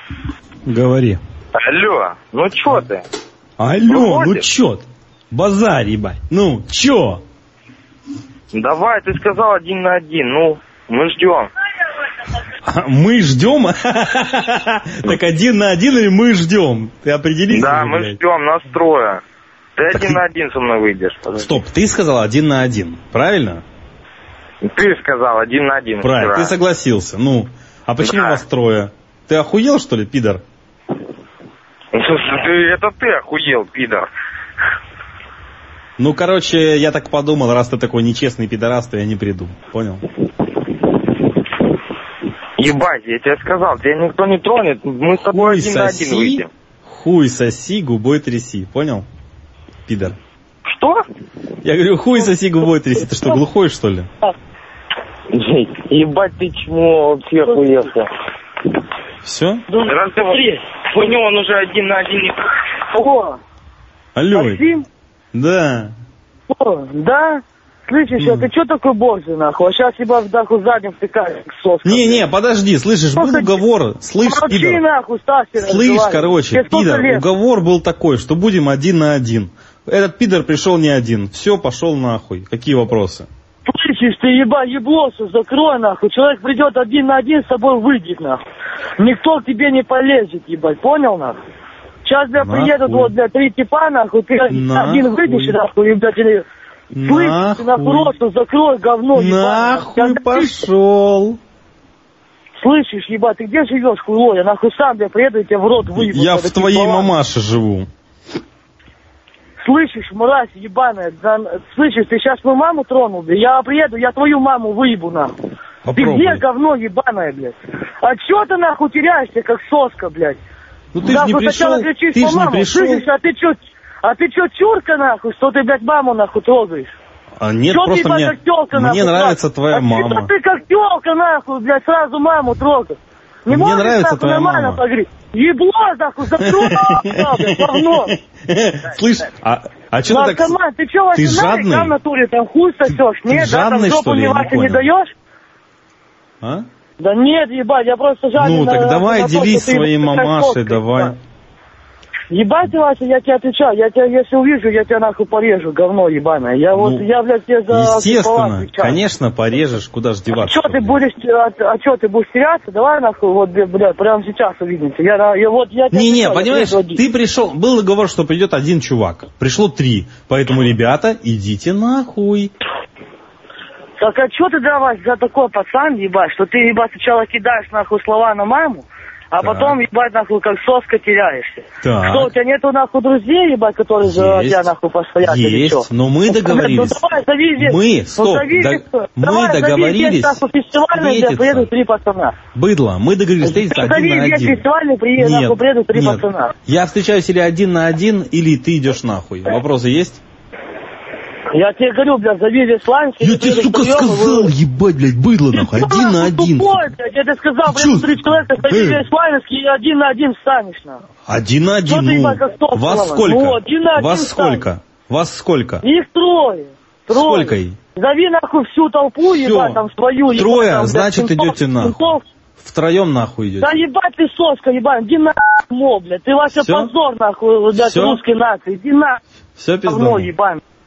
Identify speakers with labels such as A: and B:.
A: Говори.
B: Алло, ну чё ты?
A: Алло,
B: Выходишь?
A: ну чё ты? Базарь, ебать. Ну, чё?
B: Давай, ты сказал 1 на 1, ну, мы ждем.
A: Мы ждем? Так 1 на 1 или мы ждем? Ты определись.
B: Да, мы ждем настроя. Ты
A: Так
B: 1 на 1 со мной выйдешь. Подожди.
A: Стоп, ты сказал 1 на 1, правильно?
B: Ты сказал 1 на 1.
A: Правильно,
B: вчера.
A: ты согласился. Ну, а почему
B: Да.
A: вас трое? Ты охуел, что ли, пидор?
B: Это ты охуел, пидор.
A: Ну, короче, я так подумал, раз ты такой нечестный пидорас, то я не приду. Понял?
B: Ебать, я тебе сказал, тебя никто не тронет, мы с тобой 1 на 1 выйдем.
A: хуй соси, губой тряси. Понял? Пидор.
B: Что?
A: Я говорю, хуй соси, губой тряси. Ты что, глухой, что ли?
B: Ебать ты чмо, вообще охуелся.
A: Все?
B: Разговори. У него он уже 1 на 1 не...
C: Ого,
A: Алло.
C: Максим?
A: Да.
C: О, да? Слышишь, а ты что такой борзый, нахуй? А сейчас тебя в даху задним втыкаешь, как соска.
A: Не, подожди, слышишь, был уговор. Слышь,
C: Молчи,
A: пидор.
C: нахуй, Стасик,
A: Слышь,
C: разговаривай.
A: короче,
C: Тебе сколько
A: пидор,
C: лет?
A: уговор был такой, что будем 1 на 1. Этот пидор пришел не один. Все, пошел нахуй. Какие вопросы?
C: Слышишь, ты еблосу закрой, нахуй. Человек придет 1 на 1, с тобой выйдет, нахуй. Никто к тебе не полезет, ебать, понял, нахуй? Сейчас, бля,
A: Нахуй.
C: приедут вот, бля, 3 типа, нахуй, ты один выйдешь, нахуй, и, блядь, или... Слышишь, ты нахуй рот закрой, говно, ебать.
A: Нахуй пошел.
C: Слышишь, ебать, ты где живешь, хуйло? Я нахуй сам, бля, приеду и тебе в рот выебу.
A: Я в
C: такие
A: твоей
C: балансы.
A: мамаше живу.
C: Слышишь, мразь ебаная, да, слышишь, ты сейчас мою маму тронул, бля, я приеду, я твою маму выебу, нахуй.
A: Попробуй.
C: Ты где, говно ебаное, блядь? А чё ты, нахуй, теряешься, как соска, блядь?
A: Ну ты же не пришел,
C: кричишь
A: ты
C: по
A: же не
C: маму.
A: пришел.
C: Слышишь, а ты чё, чурка, нахуй, что ты, блядь, маму, нахуй, трогаешь?
A: А нет,
C: Чё
A: просто
C: ты,
A: мне,
C: как тёлка,
A: мне
C: нахуй,
A: нравится
C: трогать?
A: твоя
C: А
A: мама.
C: чё ты как тёлка, нахуй, блядь, сразу маму трогать? Не
A: Мне
C: можешь,
A: нравится
C: нахуй,
A: твоя
C: нормально
A: мама.
C: поговорить? Ебло, нахуй, закрой, блядь, говно.
A: Слышь, а что ты так...
C: Наркоман, ты чё,
A: Ты
C: Вася,
A: жадный?
C: там в натуре, там хуй сосёшь? Нет, да, там
A: жадный,
C: жопу
A: что ли?
C: мне
A: Я не
C: Вася не
A: понял.
C: даешь?
A: А?
C: Да нет, ебать, я просто жадный.
A: Ну, так давай
C: на то,
A: делись
C: что ты
A: своей
C: такая
A: мамашей,
C: соска,
A: давай.
C: ебать. Ебать, Вася, я тебе отвечаю, я тебя, если увижу, я тебя нахуй порежу, говно ебаное. Я вот,
A: Ну,
C: я, блядь, тебе за...
A: Естественно,
C: отвечаю.
A: конечно, порежешь, куда ж деваться.
C: Чё ты будешь, чё ты будешь теряться? Давай нахуй, вот, блядь, прямо сейчас увидимся. Я вот, я тебе
A: Не,
C: отвечаю, я
A: понимаешь,
C: приеду один.
A: ты пришел, был договор, что придет один чувак. Пришло 3, поэтому, ребята, идите нахуй.
C: Так а чё ты давай за такой пацан, ебать, что ты, ебать, сначала кидаешь нахуй слова на маму, а
A: Так.
C: потом, ебать, нахуй, как соска теряешься.
A: Так.
C: Что, у тебя нету, нахуй, друзей, ебать, которые за тебя, нахуй, постоят или чё?
A: Есть, но мы договорились.
C: Ну, давай, зови здесь.
A: Мы, стоп,
C: зови
A: да-
C: здесь,
A: мы
C: давай, зови
A: договорились
C: здесь, нахуй, фестивальный,
A: встретиться.
C: приедут 3 пацана.
A: Быдло, мы договорились встретиться
C: Зови
A: 1 на
C: здесь
A: 1.
C: фестивальный, нахуй, приедут 3 пацана.
A: Я встречаюсь или 1 на 1, или ты идешь нахуй. Вопросы есть?
C: Я тебе говорю, блядь, зови здесь Славянский.
A: Я тебе, сука, сказал, ебать, блядь, быдло нахуй. 1 на 1.
C: Тупой, блядь, я тебе сказал,
A: Ты чё?
C: блядь, 3 человека, зови здесь Славянский, и 1 на 1 встанешь, нахуй.
A: 1 на 1,
C: Что ты,
A: ну.
C: ебать, как топ,
A: Вас
C: Слава?
A: сколько?
C: Ну, 1 на 1
A: Вас
C: встанешь.
A: сколько? Вас сколько?
C: Их трое.
A: Сколько их?
C: Зови нахуй всю толпу,
A: Всё.
C: ебать, там свою. ебать,
A: Трое,
C: там, блядь,
A: значит,
C: синтов,
A: идете нахуй.
C: синтов.
A: Втроем нахуй идете.
C: Да ебать ты соска, ебать, иди нахуй, блядь. Ты вообще
A: Всё?
C: позор, нахуй, блядь,
A: Всё?
C: русской нации. Иди нахуй,
A: Все,
C: говно,
A: пизда.
C: ебать.